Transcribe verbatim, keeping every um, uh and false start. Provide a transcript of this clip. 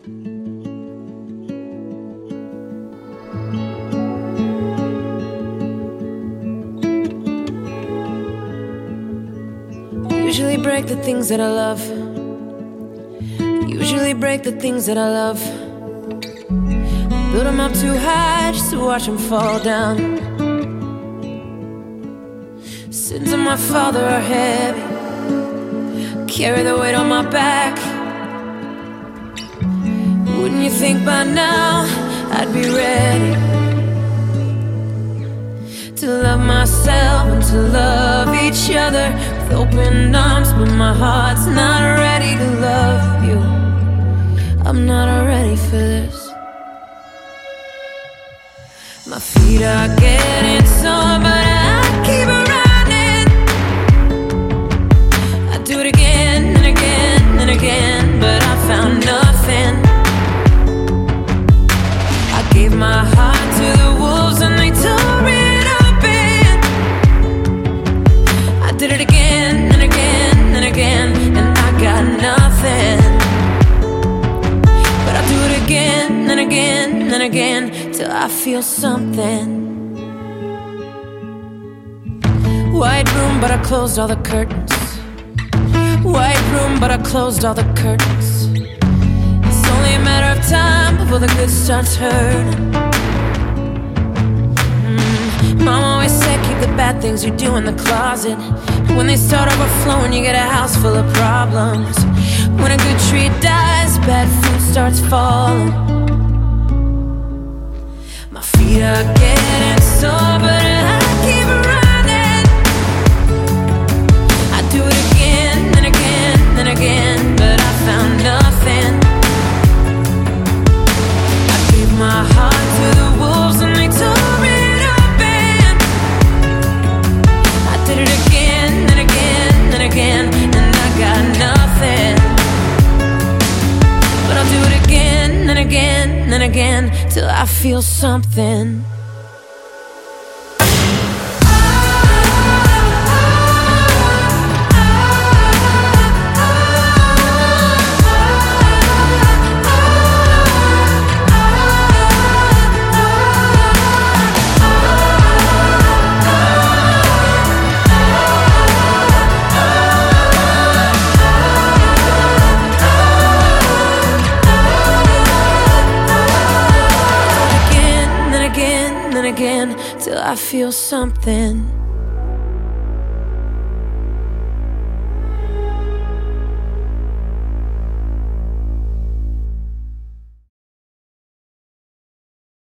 Usually break the things that I love. Usually break the things that I love. Build them up too high just to watch them fall down. Sins of my father are heavy, carry the weight on my back. Wouldn't you think by now I'd be ready to love myself and to love each other with open arms? But my heart's not ready to love you. I'm not ready for this. My feet are getting sore, but I keep running. I do it again and again and again, but I found nothing. I gave my heart to the wolves and they tore it open. I did it again and again and again, and I got nothing. But I'll do it again and again and again till I feel something. White room, but I closed all the curtains. White room, but I closed all the curtains. It's only a matter of time before the good starts hurting. mm. Mom always said keep the bad things you do in the closet. When they start overflowing, you get a house full of problems. When a good tree dies, bad fruit starts falling. My feet are getting sore, but I keep running. I do it again and again and again, but I found nothing. I gave my heart to the wolves and they tore it open. I did it again and again and again, and I got nothing. But I'll do it again and again and again till I feel something. Again till I feel something.